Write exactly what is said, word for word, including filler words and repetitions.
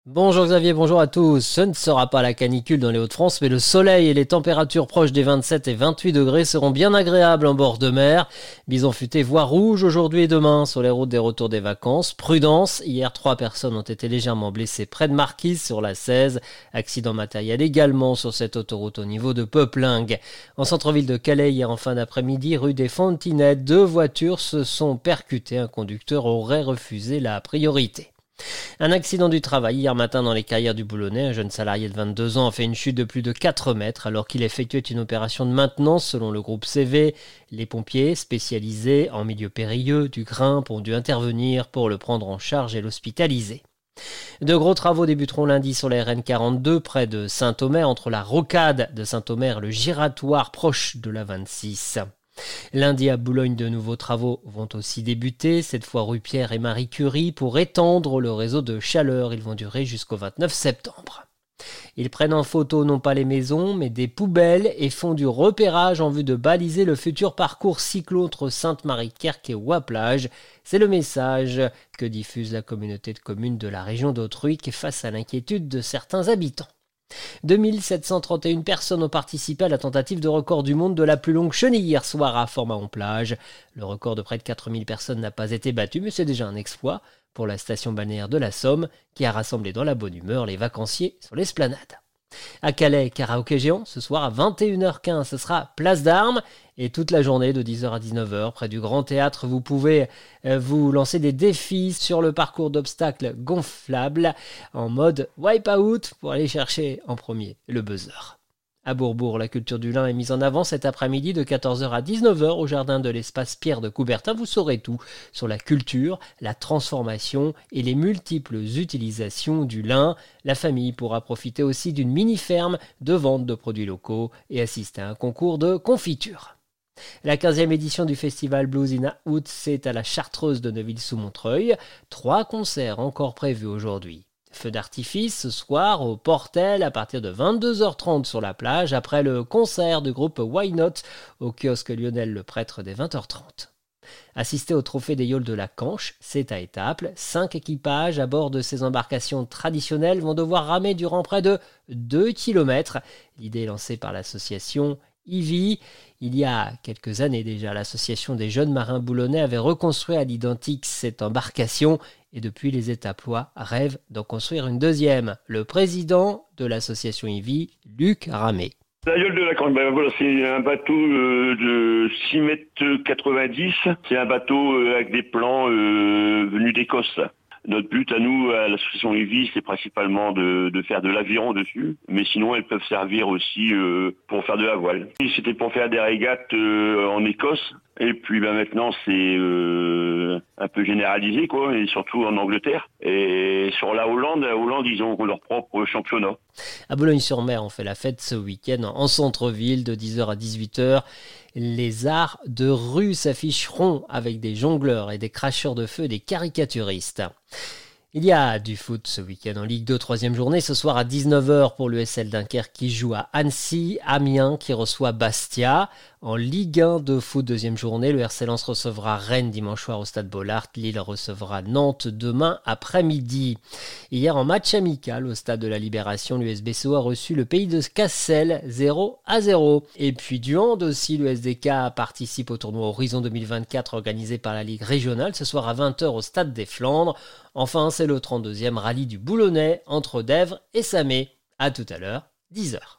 Bonjour Xavier, bonjour à tous. Ce ne sera pas la canicule dans les Hauts-de-France, mais le soleil et les températures proches des vingt-sept et vingt-huit degrés seront bien agréables en bord de mer. Bison futé voie rouge aujourd'hui et demain sur les routes des retours des vacances. Prudence, hier trois personnes ont été légèrement blessées près de Marquise sur la seize. Accident matériel également sur cette autoroute au niveau de Peuplingue. En centre-ville de Calais, hier en fin d'après-midi, rue des Fontinettes, deux voitures se sont percutées. Un conducteur aurait refusé la priorité. Un accident du travail hier matin dans les carrières du Boulonnais. Un jeune salarié de vingt-deux ans a fait une chute de plus de quatre mètres alors qu'il effectuait une opération de maintenance selon le groupe C V. Les pompiers spécialisés en milieu périlleux du Grimpe ont dû intervenir pour le prendre en charge et l'hospitaliser. De gros travaux débuteront lundi sur la R N quarante-deux près de Saint-Omer entre la rocade de Saint-Omer et le giratoire proche de la vingt-six. Lundi à Boulogne, de nouveaux travaux vont aussi débuter, cette fois rue Pierre et Marie Curie, pour étendre le réseau de chaleur. Ils vont durer jusqu'au vingt-neuf septembre. Ils prennent en photo non pas les maisons, mais des poubelles et font du repérage en vue de baliser le futur parcours cyclo entre Sainte-Marie-de-Kerck et Ouaplage. C'est le message que diffuse la communauté de communes de la région d'Autruy face à l'inquiétude de certains habitants. deux mille sept cent trente et une personnes ont participé à la tentative de record du monde de la plus longue chenille hier soir à Fort-Mahon-Plage. Le record de près de quatre mille personnes n'a pas été battu, mais c'est déjà un exploit pour la station balnéaire de la Somme qui a rassemblé dans la bonne humeur les vacanciers sur l'esplanade. À Calais, karaoké géant, ce soir à vingt et une heures quinze, ce sera Place d'Armes. Et toute la journée de dix heures à dix-neuf heures, près du Grand Théâtre, vous pouvez vous lancer des défis sur le parcours d'obstacles gonflables en mode wipe-out pour aller chercher en premier le buzzer. À Bourbourg, la culture du lin est mise en avant cet après-midi de quatorze heures à dix-neuf heures au jardin de l'espace Pierre de Coubertin. Vous saurez tout sur la culture, la transformation et les multiples utilisations du lin. La famille pourra profiter aussi d'une mini-ferme de vente de produits locaux et assister à un concours de confiture. La quinzième édition du festival Blues in Out, c'est à la Chartreuse de Neuville-sous-Montreuil. Trois concerts encore prévus aujourd'hui. Feu d'artifice ce soir au Portel à partir de vingt-deux heures trente sur la plage après le concert du groupe Why Not au kiosque Lionel le Prêtre dès vingt heures trente. Assister au trophée des Yaules de la Canche, c'est à Étaples. Cinq équipages à bord de ces embarcations traditionnelles vont devoir ramer durant près de deux kilomètres. L'idée est lancée par l'association I V I. Il y a quelques années déjà, l'association des jeunes marins boulonnais avait reconstruit à l'identique cette embarcation et depuis les Étaplois rêvent d'en construire une deuxième. Le président de l'association I V I, Luc Ramé. La Yole de la Canche, ben voilà, c'est un bateau euh, de six mètres quatre-vingt-dix. C'est un bateau euh, avec des plans euh, venus d'Écosse. Notre but à nous, à l'association I V I, c'est principalement de, de faire de l'aviron dessus, mais sinon elles peuvent servir aussi euh, pour faire de la voile. C'était pour faire des régates euh, en Écosse, et puis ben maintenant c'est euh, un peu généralisé quoi, et surtout en Angleterre. Et sur la Hollande, la Hollande ils ont leur propre championnat. À Boulogne-sur-Mer, on fait la fête ce week-end en centre-ville de dix heures à dix-huit heures. Les arts de rue s'afficheront avec des jongleurs et des cracheurs de feu et des caricaturistes. Il y a du foot ce week-end en Ligue deux, troisième journée, ce soir à dix-neuf heures pour l'U S L Dunkerque qui joue à Annecy, Amiens qui reçoit Bastia. En Ligue un de foot, deuxième journée, le R C Lens recevra Rennes dimanche soir au Stade Bollaert, Lille recevra Nantes demain après-midi. Hier en match amical au Stade de la Libération, l'U S B C O a reçu le Pays de Cassel zéro à zéro. Et puis du hand aussi, l'U S D K participe au tournoi Horizon deux mille vingt-quatre organisé par la Ligue régionale ce soir à vingt heures au Stade des Flandres. Enfin, c'est le trente-deuxième rallye du Boulonnais entre Dèvres et Samé. À tout à l'heure, dix heures.